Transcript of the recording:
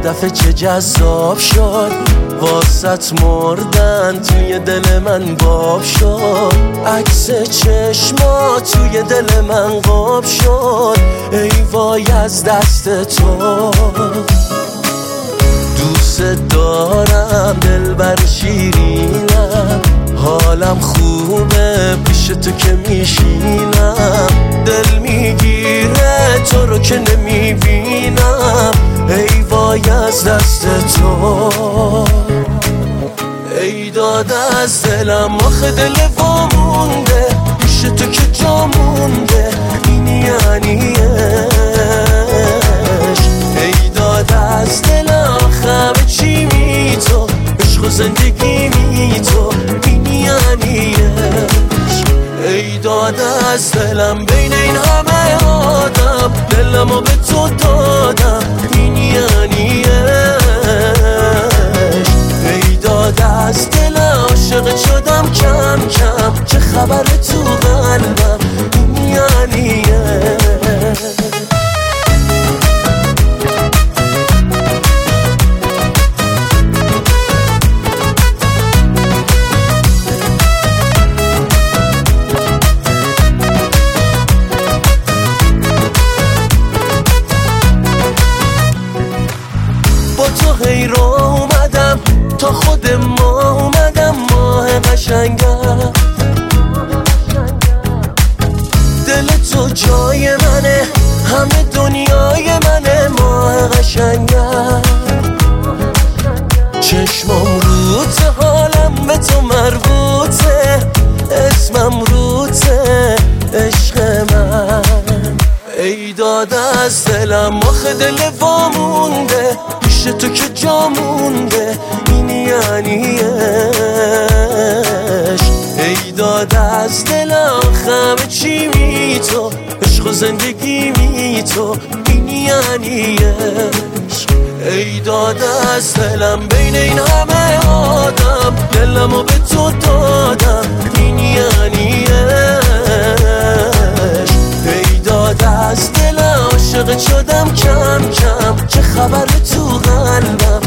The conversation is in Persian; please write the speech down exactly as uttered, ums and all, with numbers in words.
دفعه چه جذاب شد، واسط مردن توی دل من باب شد. عکس چشما توی دل من قاب شد، ای وای از دست تو. دوست دارم دلبر شیرینم، حالم خوبه پیش تو که میشینم. دل میگیره تو رو که نمیبینم، ای وای از دست تو. ای داد از دلم آخه دل وامونده، پیش تو که جا مونده، این یعنی عشق. ای داد از دلم آخه چی می تو، عشق و زندگی می تو، این یعنی عشق. ای داد از دلم بین این همه آدم، دلمو به تو دادم، این یعنی عشق. ای داد از دلم عاشق شدم کم کم، چه خبر تو قلبم، این یعنی عشق. تو هی رو اومدم تا خود ما اومدم، ماه قشنگم. دل تو جای منه، همه دنیای منه، ماه قشنگم. چشمم روته، حالم به تو مربوطه، اسمم روته، عشق من. ای داد از دلم آخه دل وامونده، پیش تو که جا مونده، این یعنی عشق. ای داد از دلم خمه چی می تو، عشق و زندگی می تو، این یعنی عشق. ای داد از دلم بین این همه آدم، دلمو به تو دادم، این یعنی عشق. ای داد از دلم عاشق شدم کم کم، چه خبر تو قلبم،